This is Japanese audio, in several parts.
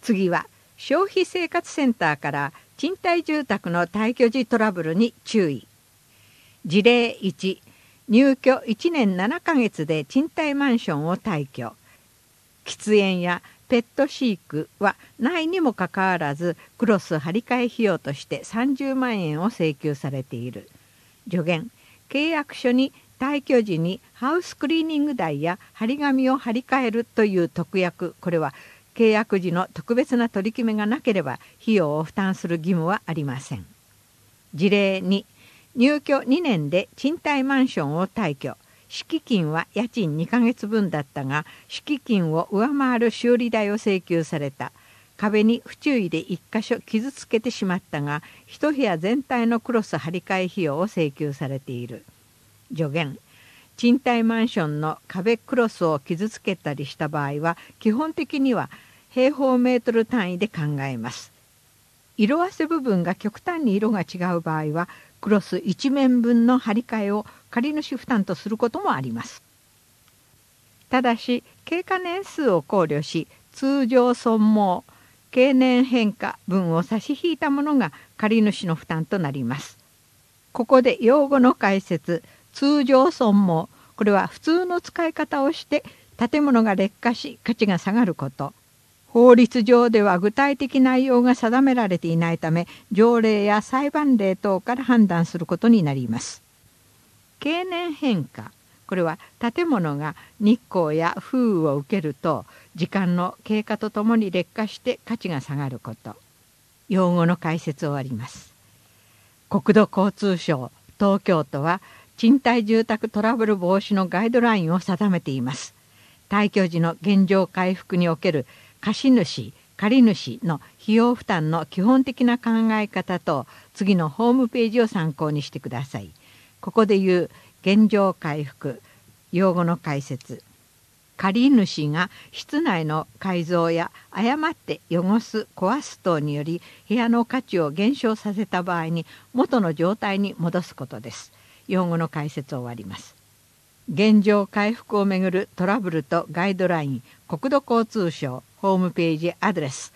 次は消費生活センターから賃貸住宅の退去時トラブルに注意。事例1、入居1年7ヶ月で賃貸マンションを退去。喫煙やペット飼育はないにもかかわらずクロス張り替え費用として30万円を請求されている。助言、契約書に退去時にハウスクリーニング代や張り紙を張り替えるという特約、これは契約時の特別な取り決めがなければ費用を負担する義務はありません。事例2、入居2年で賃貸マンションを退去。敷金は家賃2ヶ月分だったが、敷金を上回る修理代を請求された。壁に不注意で1箇所傷つけてしまったが、一部屋全体のクロス張り替え費用を請求されている。助言、賃貸マンションの壁クロスを傷つけたりした場合は、基本的には平方メートル単位で考えます。色あせ部分が極端に色が違う場合は、クロス一面分の張り替えを借り主負担とすることもあります。ただし経過年数を考慮し、通常損耗経年変化分を差し引いたものが借り主の負担となります。ここで用語の解説。通常損耗、これは普通の使い方をして建物が劣化し価値が下がること。法律上では具体的内容が定められていないため、条例や裁判例等から判断することになります。経年変化、これは建物が日光や風雨を受けると時間の経過とともに劣化して価値が下がること。用語の解説を終わります。国土交通省、東京都は賃貸住宅トラブル防止のガイドラインを定めています。退去時の原状回復における貸主、借主の費用負担の基本的な考え方と次のホームページを参考にしてください。ここで言う原状回復、用語の解説。借主が室内の改造や誤って汚す、壊す等により部屋の価値を減少させた場合に元の状態に戻すことです。用語の解説を終わります。原状回復をめぐるトラブルとガイドライン、国土交通省ホームページアドレス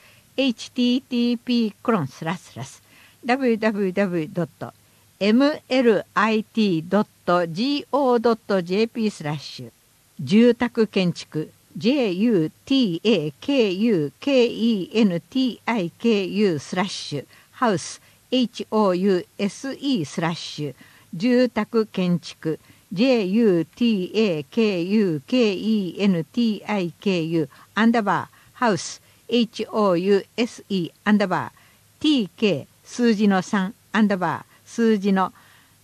http://www.mlit.go.jp/ 住宅建築 JUTAKUKENTIKU/ 住宅建築 JUTAKUKENTIKU アンダーバーハウス HOUSE アンダーバー TK 数字の3アンダーバー数字の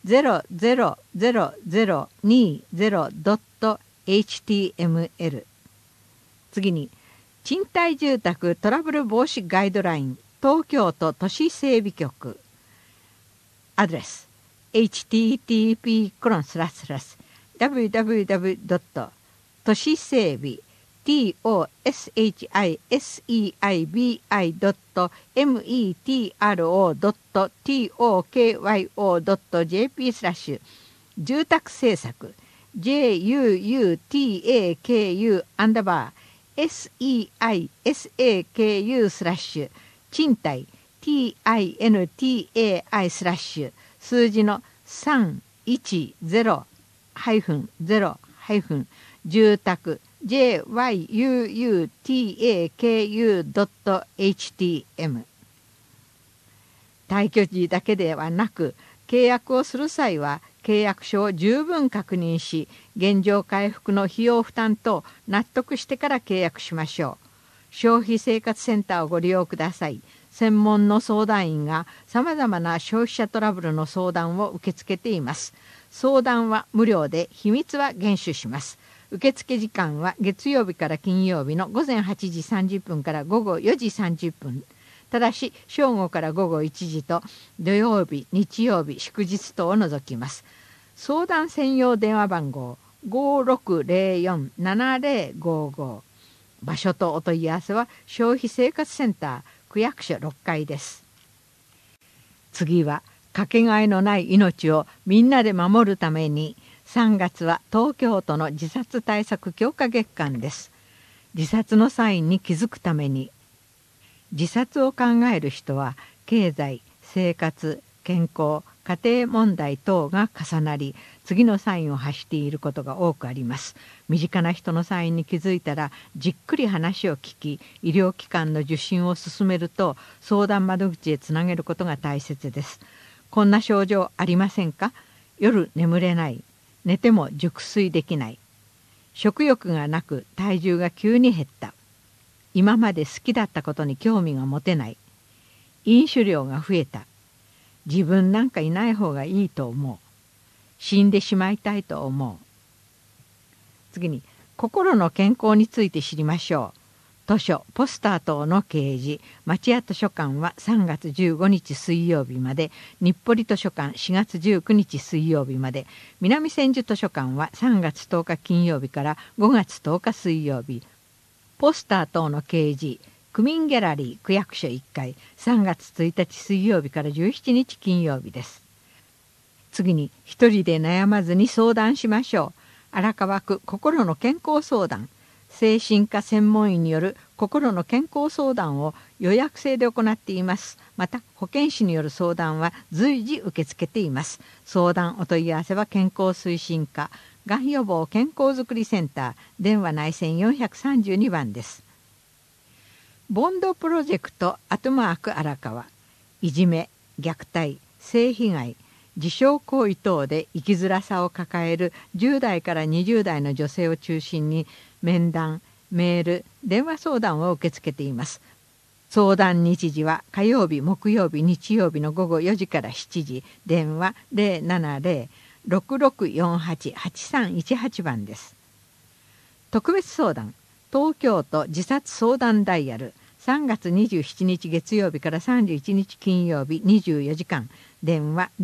000020.html。 次に賃貸住宅トラブル防止ガイドライン、東京都都市整備局アドレス http://www. 都市整備 toshiseibi.metro.tokyo.jp/ 住宅政策 JUUTAKU アンダーバー SEISAKU/ 賃貸 TINTAI/ 数字の310-0- 住宅 JYUUTAKU.htm。 退去時だけではなく契約をする際は契約書を十分確認し、原状回復の費用負担と納得してから契約しましょう。消費生活センターをご利用ください。専門の相談員がさまざまな消費者トラブルの相談を受け付けています。相談は無料で秘密は厳守します。受付時間は月曜日から金曜日の午前8時30分から午後4時30分。ただし正午から午後1時と土曜日、日曜日、祝日等を除きます。相談専用電話番号 5604-7055。 場所とお問い合わせは消費生活センター区役所6階です。次はかけがえのない命をみんなで守るために、3月は東京都の自殺対策強化月間です。自殺のサインに気づくために自殺を考える人は経済、生活、健康、家庭問題等が重なり、次のサインを発していることが多くあります。身近な人のサインに気づいたらじっくり話を聞き、医療機関の受診を進めると相談窓口へつなげることが大切です。こんな症状ありませんか？夜眠れない、寝ても熟睡できない、食欲がなく体重が急に減った、今まで好きだったことに興味が持てない、飲酒量が増えた、自分なんかいない方がいいと思う、死んでしまいたいと思う。次に、心の健康について知りましょう。図書、ポスター等の掲示、町屋図書館は3月15日水曜日まで、日暮里図書館4月19日水曜日まで、南千住図書館は3月10日金曜日から5月10日水曜日。ポスター等の掲示、区民ギャラリー区役所1階、3月1日水曜日から17日金曜日です。次に、一人で悩まずに相談しましょう。荒川区心の健康相談、精神科専門医による心の健康相談を予約制で行っています。また保健師による相談は随時受け付けています。相談お問い合わせは健康推進課がん予防健康づくりセンター、電話内線432番です。ボンドプロジェクトアトマーク荒川、いじめ、虐待、性被害、自傷行為等で生きづらさを抱える10代から20代の女性を中心に面談、メール、電話相談を受け付けています。相談日時は火曜日、木曜日、日曜日の午後4時から7時、電話 070-6648-8318 番です。特別相談、東京都自殺相談ダイヤル、3月27日月曜日から31日金曜日24時間、電話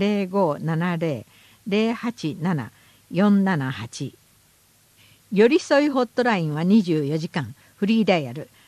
0570-087-478。寄り添いホットラインは24時間、フリーダイヤル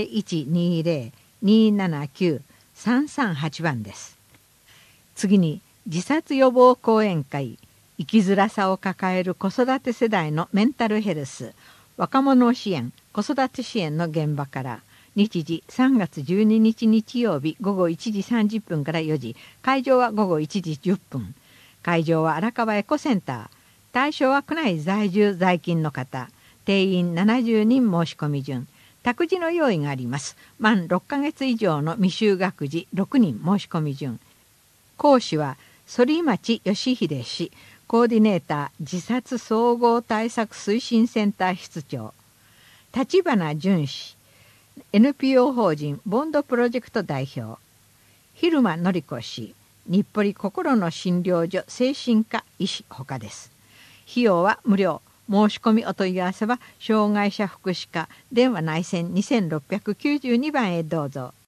0120-279-338 番です。次に、自殺予防講演会、生きづらさを抱える子育て世代のメンタルヘルス、若者支援、子育て支援の現場から、日時3月12日日曜日午後1時30分から4時、会場は午後1時10分。会場は荒川エコセンター。対象は区内在住在勤の方。定員70人申し込み順。託児の用意があります。満6ヶ月以上の未就学児6人申し込み順。講師は反町義秀氏、コーディネーター自殺総合対策推進センター室長。立花淳氏、NPO 法人ボンドプロジェクト代表。蛭間典子氏、日暮里心の診療所精神科医師ほかです。費用は無料。申し込みお問い合わせは障害者福祉課電話内線2692番へどうぞ。